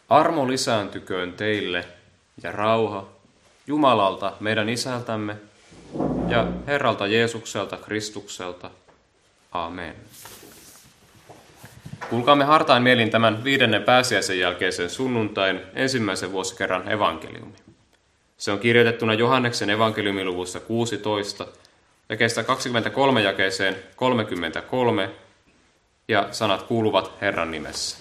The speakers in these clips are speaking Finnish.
Armo lisääntyköön teille ja rauha Jumalalta, meidän Isältämme ja Herralta Jeesukselta Kristukselta. Amen. Kuulkaamme hartain mielin tämän 5. pääsiäisen jälkeisen sunnuntain ensimmäisen vuosikerran evankeliumi. Se on kirjoitettuna Johanneksen evankeliumiluvussa 16, jakeesta 23 jakeeseen 33, ja sanat kuuluvat Herran nimessä.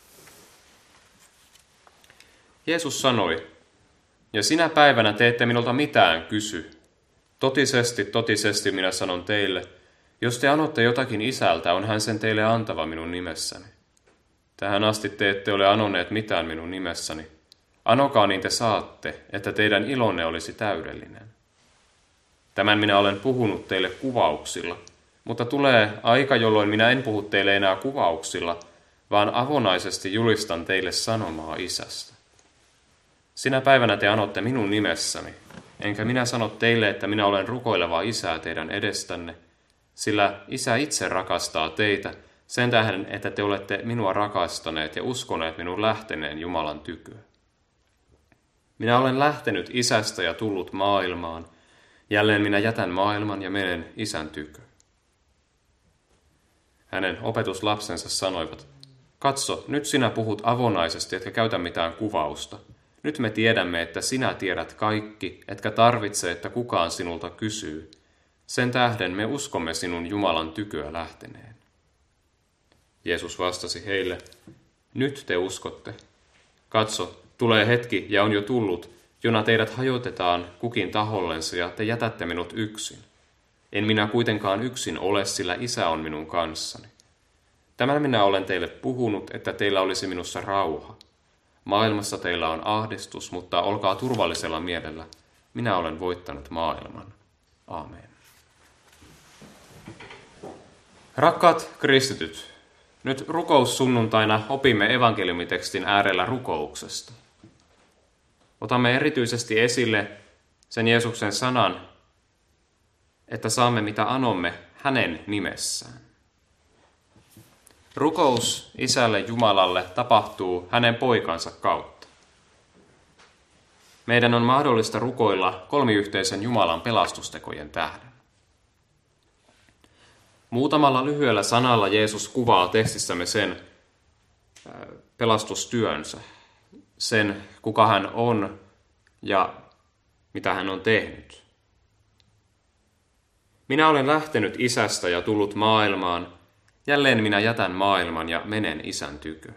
Jeesus sanoi, ja sinä päivänä te ette minulta mitään kysy. Totisesti, totisesti minä sanon teille, jos te anotte jotakin Isältä, on hän sen teille antava minun nimessäni. Tähän asti te ette ole anoneet mitään minun nimessäni. Anokaa niin te saatte, että teidän ilonne olisi täydellinen. Tämän minä olen puhunut teille kuvauksilla, mutta tulee aika, jolloin minä en puhu teille enää kuvauksilla, vaan avonaisesti julistan teille sanomaa Isästä. Sinä päivänä te anotte minun nimessäni, enkä minä sano teille, että minä olen rukoileva Isää teidän edestänne, sillä Isä itse rakastaa teitä sen tähden, että te olette minua rakastaneet ja uskoneet minun lähteneen Jumalan tyköön. Minä olen lähtenyt Isästä ja tullut maailmaan. Jälleen minä jätän maailman ja menen Isän tykö. Hänen opetuslapsensa sanoivat, katso, nyt sinä puhut avonaisesti, etkä käytä mitään kuvausta. Nyt me tiedämme, että sinä tiedät kaikki, etkä tarvitse, että kukaan sinulta kysyy. Sen tähden me uskomme sinun Jumalan tyköä lähteneen. Jeesus vastasi heille, nyt te uskotte. Katso, tulee hetki ja on jo tullut, jona teidät hajotetaan kukin tahollensa ja te jätätte minut yksin. En minä kuitenkaan yksin ole, sillä Isä on minun kanssani. Tämän minä olen teille puhunut, että teillä olisi minussa rauha. Maailmassa teillä on ahdistus, mutta olkaa turvallisella mielellä. Minä olen voittanut maailman. Aamen. Rakkaat kristityt, nyt rukoussunnuntaina opimme evankeliumitekstin äärellä rukouksesta. Otamme erityisesti esille sen Jeesuksen sanan, että saamme mitä anomme hänen nimessään. Rukous Isälle Jumalalle tapahtuu hänen poikansa kautta. Meidän on mahdollista rukoilla kolmiyhteisen Jumalan pelastustekojen tähden. Muutamalla lyhyellä sanalla Jeesus kuvaa tekstissämme sen pelastustyönsä, sen kuka hän on ja mitä hän on tehnyt. Minä olen lähtenyt Isästä ja tullut maailmaan, jälleen minä jätän maailman ja menen Isän tykö.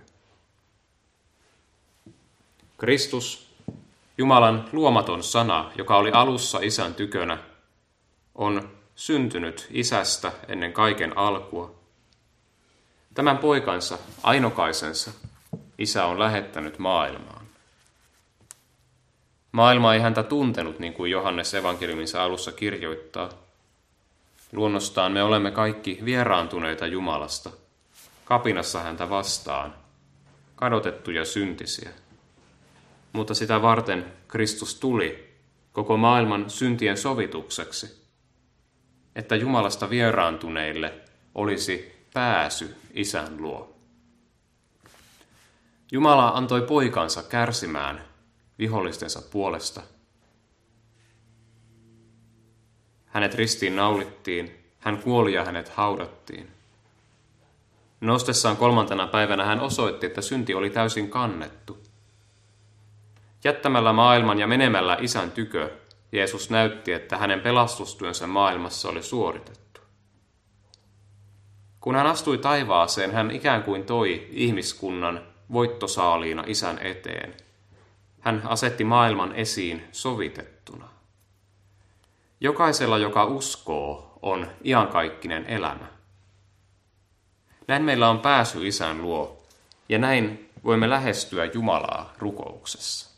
Kristus, Jumalan luomaton sana, joka oli alussa Isän tykönä, on syntynyt Isästä ennen kaiken alkua. Tämän poikansa, ainokaisensa, Isä on lähettänyt maailmaan. Maailma ei häntä tuntenut, niin kuin Johannes evankeliuminsa alussa kirjoittaa. Luonnostaan me olemme kaikki vieraantuneita Jumalasta, kapinassa häntä vastaan, kadotettuja syntisiä. Mutta sitä varten Kristus tuli koko maailman syntien sovitukseksi, että Jumalasta vieraantuneille olisi pääsy Isän luo. Jumala antoi poikansa kärsimään vihollistensa puolesta. Hänet ristiin naulittiin, hän kuoli ja hänet haudattiin. Nostessaan 3. päivänä hän osoitti, että synti oli täysin kannettu. Jättämällä maailman ja menemällä Isän tykö, Jeesus näytti, että hänen pelastustyönsä maailmassa oli suoritettu. Kun hän astui taivaaseen, hän ikään kuin toi ihmiskunnan voittosaaliina Isän eteen. Hän asetti maailman esiin sovitettuna. Jokaisella, joka uskoo, on iankaikkinen elämä. Näin meillä on pääsy Isän luo, ja näin voimme lähestyä Jumalaa rukouksessa.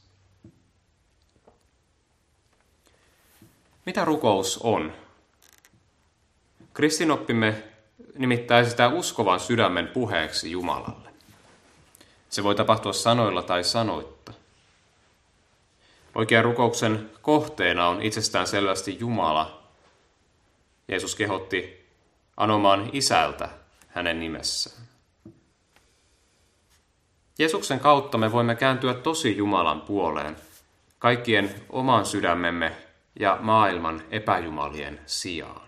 Mitä rukous on? Kristinoppimme nimittäin sitä uskovan sydämen puheeksi Jumalalle. Se voi tapahtua sanoilla tai sanoitta. Oikean rukouksen kohteena on itsestään selvästi Jumala. Jeesus kehotti anomaan Isältä hänen nimessään. Jeesuksen kautta me voimme kääntyä tosi Jumalan puoleen, kaikkien oman sydämemme ja maailman epäjumalien sijaan.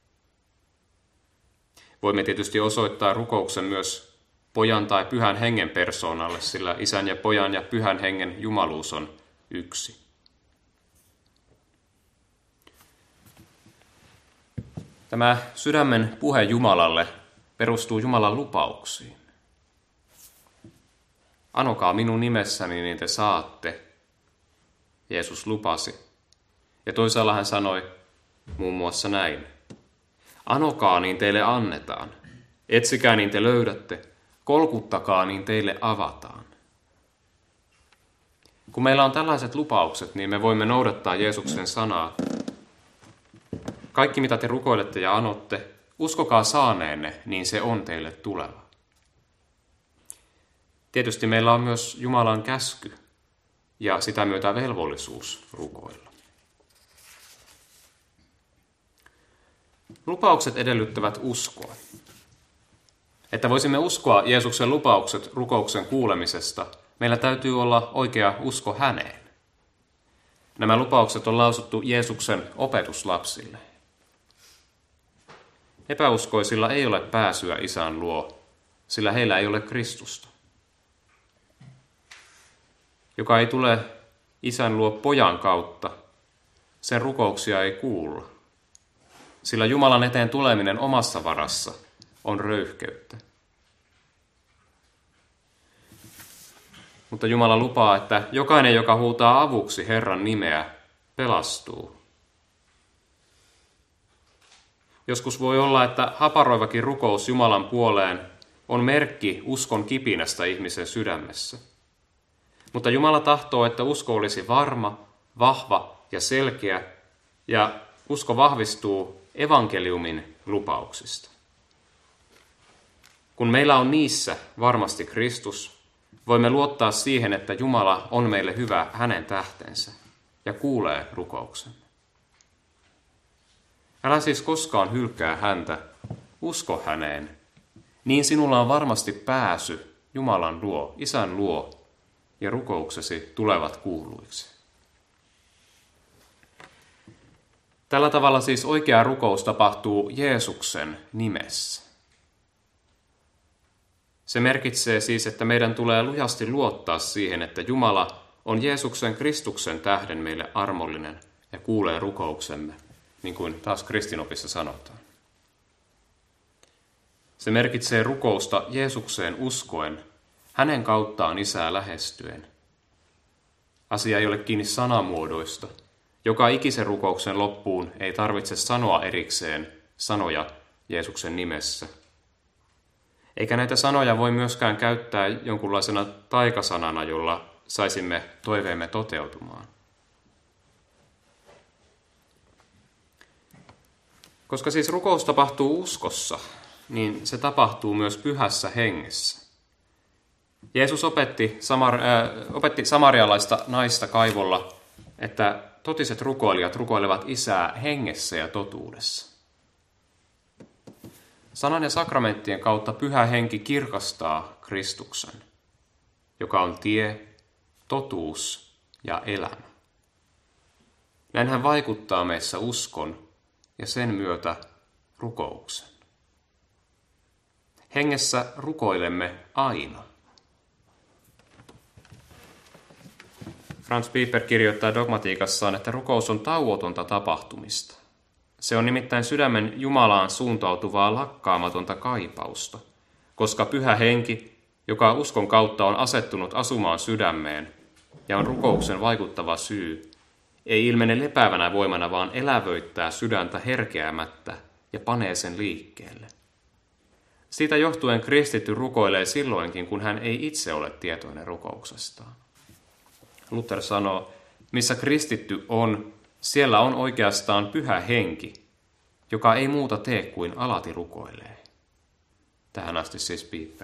Voimme tietysti osoittaa rukouksen myös Pojan tai Pyhän Hengen persoonalle, sillä Isän ja Pojan ja Pyhän Hengen jumaluus on yksi. Tämä sydämen puhe Jumalalle perustuu Jumalan lupauksiin. Anokaa minun nimessäni, niin te saatte, Jeesus lupasi. Ja toisaalla hän sanoi muun muassa näin. Anokaa, niin teille annetaan. Etsikää, niin te löydätte. Kolkuttakaa, niin teille avataan. Kun meillä on tällaiset lupaukset, niin me voimme noudattaa Jeesuksen sanaa. Kaikki, mitä te rukoilette ja anotte, uskokaa saaneenne, niin se on teille tuleva. Tietysti meillä on myös Jumalan käsky ja sitä myötä velvollisuus rukoilla. Lupaukset edellyttävät uskoa. Että voisimme uskoa Jeesuksen lupaukset rukouksen kuulemisesta, meillä täytyy olla oikea usko häneen. Nämä lupaukset on lausuttu Jeesuksen opetuslapsille. Epäuskoisilla ei ole pääsyä Isän luo, sillä heillä ei ole Kristusta. Joka ei tule Isän luo Pojan kautta, sen rukouksia ei kuulla, sillä Jumalan eteen tuleminen omassa varassa on röyhkeyttä. Mutta Jumala lupaa, että jokainen, joka huutaa avuksi Herran nimeä, pelastuu. Joskus voi olla, että haparoivakin rukous Jumalan puoleen on merkki uskon kipinästä ihmisen sydämessä. Mutta Jumala tahtoo, että usko olisi varma, vahva ja selkeä, ja usko vahvistuu evankeliumin lupauksista. Kun meillä on niissä varmasti Kristus, voimme luottaa siihen, että Jumala on meille hyvä hänen tähtensä ja kuulee rukouksemme. Älä siis koskaan hylkää häntä, usko häneen, niin sinulla on varmasti pääsy Jumalan luo, Isän luo, ja rukouksesi tulevat kuuluiksi. Tällä tavalla siis oikea rukous tapahtuu Jeesuksen nimessä. Se merkitsee siis, että meidän tulee lujasti luottaa siihen, että Jumala on Jeesuksen Kristuksen tähden meille armollinen ja kuulee rukouksemme, niin kuin taas kristinopissa sanotaan. Se merkitsee rukousta Jeesukseen uskoen, hänen kauttaan Isää lähestyen. Asia ei ole kiinni sanamuodoista. Joka ikisen rukouksen loppuun ei tarvitse sanoa erikseen sanoja Jeesuksen nimessä. Eikä näitä sanoja voi myöskään käyttää jonkunlaisena taikasanana, jolla saisimme toiveemme toteutumaan. Koska siis rukous tapahtuu uskossa, niin se tapahtuu myös Pyhässä Hengessä. Jeesus opetti samarialaista naista kaivolla, että totiset rukoilijat rukoilevat Isää hengessä ja totuudessa. Sanan ja sakramenttien kautta Pyhä Henki kirkastaa Kristuksen, joka on tie, totuus ja elämä. Näin hän vaikuttaa meissä uskon ja sen myötä rukouksen. Hengessä rukoilemme aina. Franz Pieper kirjoittaa dogmatiikassaan, että rukous on tauotonta tapahtumista. Se on nimittäin sydämen Jumalaan suuntautuvaa lakkaamatonta kaipausta, koska Pyhä Henki, joka uskon kautta on asettunut asumaan sydämeen ja on rukouksen vaikuttava syy, ei ilmene lepäävänä voimana, vaan elävöittää sydäntä herkeämättä ja panee sen liikkeelle. Siitä johtuen kristitty rukoilee silloinkin, kun hän ei itse ole tietoinen rukouksestaan. Luther sanoo, missä kristitty on, siellä on oikeastaan Pyhä Henki, joka ei muuta tee kuin alati rukoilee. Tähän asti siis Pieper.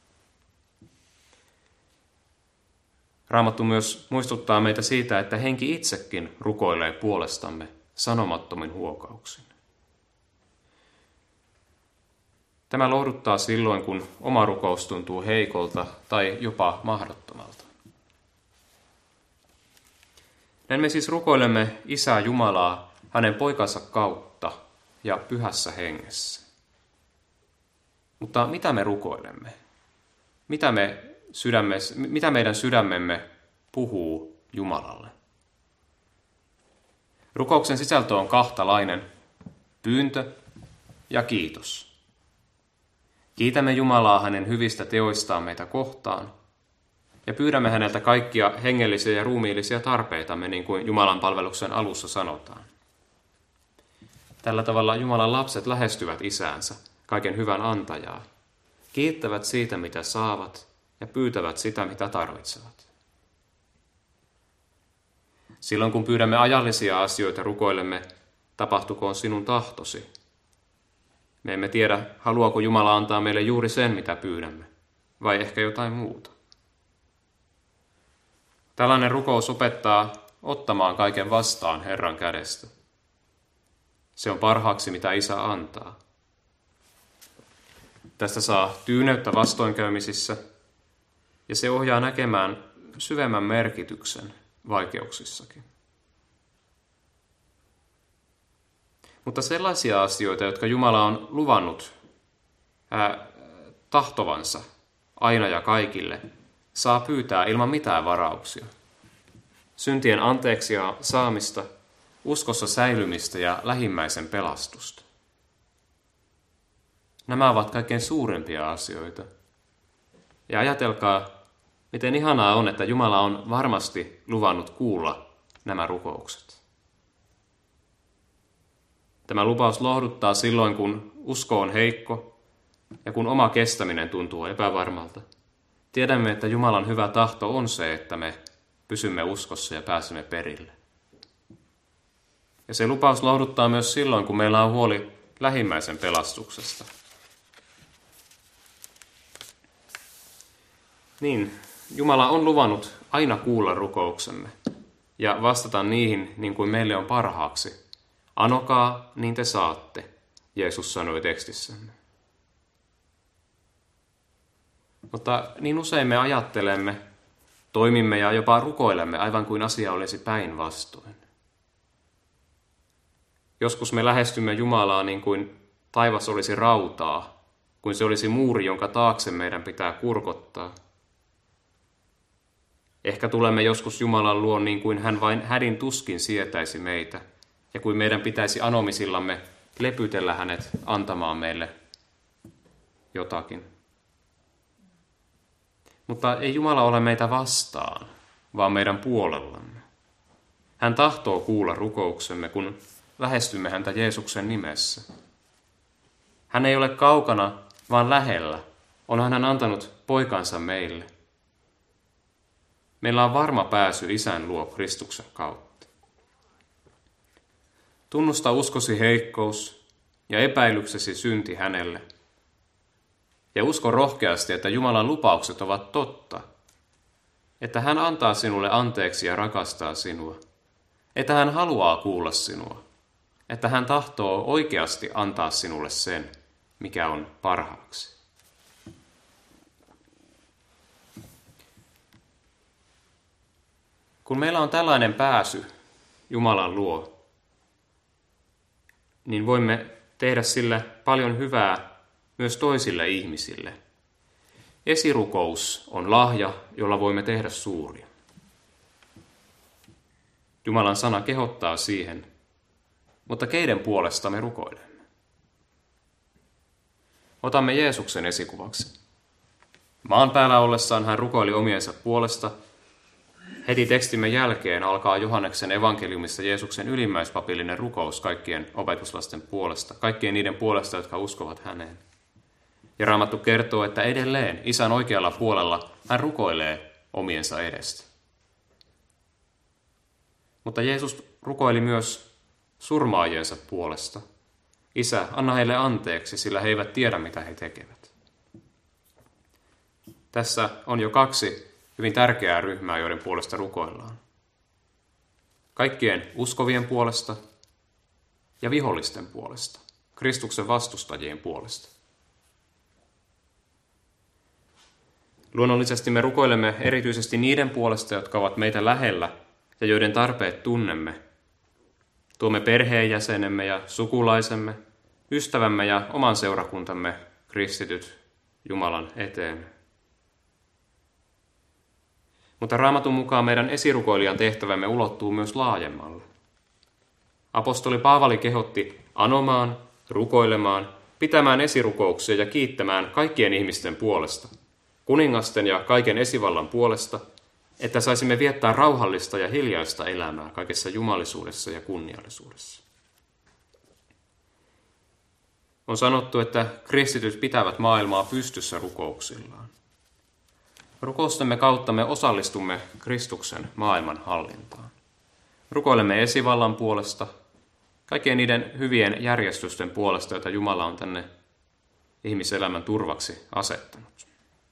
Raamattu myös muistuttaa meitä siitä, että Henki itsekin rukoilee puolestamme sanomattomin huokauksin. Tämä lohduttaa silloin, kun oma rukous tuntuu heikolta tai jopa mahdottomalta. Näin me siis rukoilemme Isää Jumalaa hänen poikansa kautta ja pyhässä hengessä. Mutta mitä me rukoilemme? Mitä meidän sydämemme puhuu Jumalalle? Rukouksen sisältö on kahtalainen: pyyntö ja kiitos. Kiitämme Jumalaa hänen hyvistä teoistaan meitä kohtaan ja pyydämme häneltä kaikkia hengellisiä ja ruumiillisia tarpeitamme, niin kuin Jumalan palveluksen alussa sanotaan. Tällä tavalla Jumalan lapset lähestyvät isäänsä, kaiken hyvän antajaa, kiittävät siitä, mitä saavat, ja pyytävät sitä, mitä tarvitsevat. Silloin kun pyydämme ajallisia asioita, rukoilemme, tapahtukoon sinun tahtosi. Me emme tiedä, haluaako Jumala antaa meille juuri sen, mitä pyydämme, vai ehkä jotain muuta. Tällainen rukous opettaa ottamaan kaiken vastaan Herran kädestä. Se on parhaaksi, mitä Isä antaa. Tästä saa tyyneyttä vastoinkäymisissä, ja se ohjaa näkemään syvemmän merkityksen vaikeuksissakin. Mutta sellaisia asioita, jotka Jumala on luvannut tahtovansa aina ja kaikille, saa pyytää ilman mitään varauksia. Syntien anteeksia saamista, uskossa säilymistä ja lähimmäisen pelastusta. Nämä ovat kaikkein suurimpia asioita. Ja ajatelkaa, miten ihanaa on, että Jumala on varmasti luvannut kuulla nämä rukoukset. Tämä lupaus lohduttaa silloin, kun usko on heikko ja kun oma kestäminen tuntuu epävarmalta. Tiedämme, että Jumalan hyvä tahto on se, että me pysymme uskossa ja pääsemme perille. Ja se lupaus lohduttaa myös silloin, kun meillä on huoli lähimmäisen pelastuksesta. Niin, Jumala on luvannut aina kuulla rukouksemme ja vastata niihin niin kuin meille on parhaaksi. Anokaa, niin te saatte, Jeesus sanoi tekstissämme. Mutta niin usein me ajattelemme, toimimme ja jopa rukoilemme aivan kuin asia olisi päinvastoin. Joskus me lähestymme Jumalaa niin kuin taivas olisi rautaa, kuin se olisi muuri, jonka taakse meidän pitää kurkottaa. Ehkä tulemme joskus Jumalan luon niin kuin hän vain hädin tuskin sietäisi meitä, ja kuin meidän pitäisi anomisillamme lepytellä hänet antamaan meille jotakin. Mutta ei Jumala ole meitä vastaan, vaan meidän puolellamme. Hän tahtoo kuulla rukouksemme, kun lähestymme häntä Jeesuksen nimessä. Hän ei ole kaukana, vaan lähellä. Onhan hän antanut poikansa meille. Meillä on varma pääsy Isän luo Kristuksen kautta. Tunnusta uskosi heikkous ja epäilyksesi synti hänelle. Ja usko rohkeasti, että Jumalan lupaukset ovat totta. Että hän antaa sinulle anteeksi ja rakastaa sinua. Että hän haluaa kuulla sinua. Että hän tahtoo oikeasti antaa sinulle sen, mikä on parhaaksi. Kun meillä on tällainen pääsy Jumalan luo, niin voimme tehdä sillä paljon hyvää myös toisille ihmisille. Esirukous on lahja, jolla voimme tehdä suuria. Jumalan sana kehottaa siihen, mutta keiden puolesta me rukoilemme? Otamme Jeesuksen esikuvaksi. Maan päällä ollessaan hän rukoili omiensa puolesta. Heti tekstimme jälkeen alkaa Johanneksen evankeliumissa Jeesuksen ylimmäispapillinen rukous kaikkien opetuslasten puolesta, kaikkien niiden puolesta, jotka uskovat häneen. Ja Raamattu kertoo, että edelleen Isän oikealla puolella hän rukoilee omiensa edestä. Mutta Jeesus rukoili myös surmaajiensa puolesta. Isä, anna heille anteeksi, sillä he eivät tiedä, mitä he tekevät. Tässä on jo kaksi hyvin tärkeää ryhmää, joiden puolesta rukoillaan. Kaikkien uskovien puolesta ja vihollisten puolesta, Kristuksen vastustajien puolesta. Luonnollisesti me rukoilemme erityisesti niiden puolesta, jotka ovat meitä lähellä ja joiden tarpeet tunnemme. Tuomme perheenjäsenemme ja sukulaisemme, ystävämme ja oman seurakuntamme kristityt Jumalan eteen. Mutta Raamatun mukaan meidän esirukoilijan tehtävämme ulottuu myös laajemmalle. Apostoli Paavali kehotti anomaan, rukoilemaan, pitämään esirukouksia ja kiittämään kaikkien ihmisten puolesta, kuningasten ja kaiken esivallan puolesta, että saisimme viettää rauhallista ja hiljaista elämää kaikessa jumalisuudessa ja kunniallisuudessa. On sanottu, että kristityt pitävät maailmaa pystyssä rukouksillaan. Rukoustemme kautta me osallistumme Kristuksen maailman hallintaan. Rukoilemme esivallan puolesta, kaikkien niiden hyvien järjestysten puolesta, joita Jumala on tänne ihmiselämän turvaksi asettanut.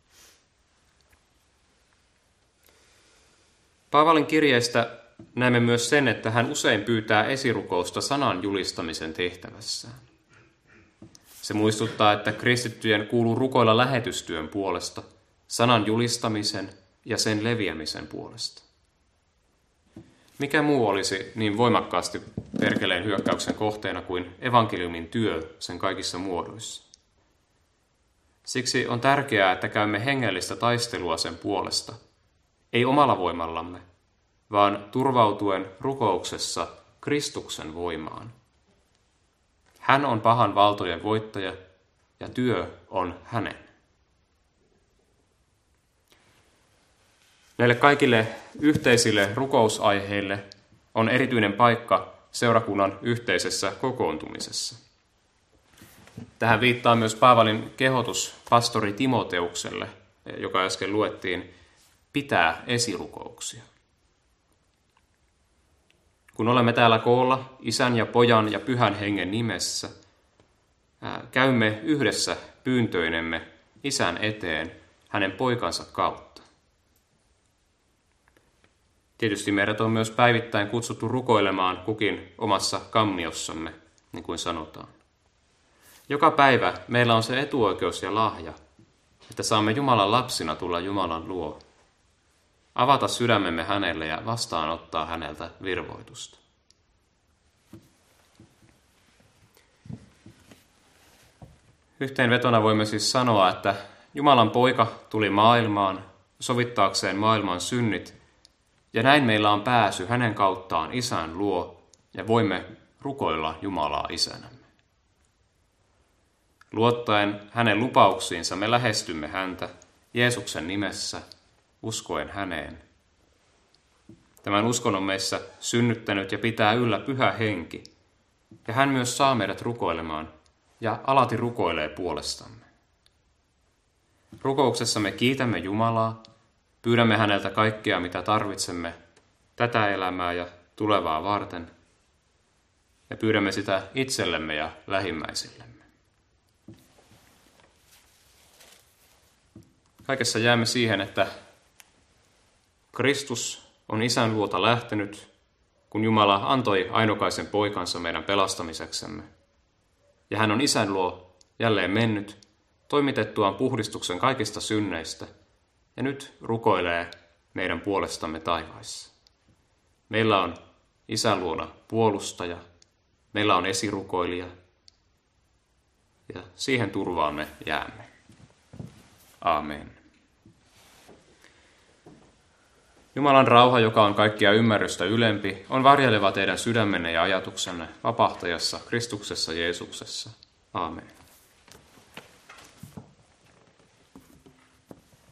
Paavalin kirjeestä näemme myös sen, että hän usein pyytää esirukousta sanan julistamisen tehtävässään. Se muistuttaa, että kristittyjen kuuluu rukoilla lähetystyön puolesta, sanan julistamisen ja sen leviämisen puolesta. Mikä muu olisi niin voimakkaasti perkeleen hyökkäyksen kohteena kuin evankeliumin työ sen kaikissa muodoissa? Siksi on tärkeää, että käymme hengellistä taistelua sen puolesta, ei omalla voimallamme, vaan turvautuen rukouksessa Kristuksen voimaan. Hän on pahan valtojen voittaja ja työ on hänen. Näille kaikille yhteisille rukousaiheille on erityinen paikka seurakunnan yhteisessä kokoontumisessa. Tähän viittaa myös Paavalin kehotus pastori Timoteukselle, joka äsken luettiin, pitää esirukouksia. Kun olemme täällä koolla Isän ja Pojan ja Pyhän Hengen nimessä, käymme yhdessä pyyntöinemme Isän eteen hänen poikansa kautta. Tietysti meidät on myös päivittäin kutsuttu rukoilemaan kukin omassa kammiossamme, niin kuin sanotaan. Joka päivä meillä on se etuoikeus ja lahja, että saamme Jumalan lapsina tulla Jumalan luo, avata sydämemme hänelle ja vastaanottaa häneltä virvoitusta. Yhteenvetona voimme siis sanoa, että Jumalan poika tuli maailmaan sovittaakseen maailman synnit, ja näin meillä on pääsy hänen kauttaan Isän luo, ja voimme rukoilla Jumalaa Isänämme. Luottaen hänen lupauksiinsa me lähestymme häntä Jeesuksen nimessä, uskoen häneen. Tämän uskon on meissä synnyttänyt ja pitää yllä Pyhä Henki, ja hän myös saa meidät rukoilemaan ja alati rukoilee puolestamme. Rukouksessa me kiitämme Jumalaa, pyydämme häneltä kaikkea, mitä tarvitsemme tätä elämää ja tulevaa varten, ja pyydämme sitä itsellemme ja lähimmäisillemme. Kaikessa jäämme siihen, että Kristus on Isän luota lähtenyt, kun Jumala antoi ainokaisen poikansa meidän pelastamiseksemme. Ja hän on Isän luo jälleen mennyt, toimitettuaan puhdistuksen kaikista synneistä, ja nyt rukoilee meidän puolestamme taivaissa. Meillä on Isän luona puolustaja, meillä on esirukoilija, ja siihen turvaan me jäämme. Aamen. Jumalan rauha, joka on kaikkia ymmärrystä ylempi, on varjeleva teidän sydämenne ja ajatuksenne vapahtajassa Kristuksessa Jeesuksessa. Aamen.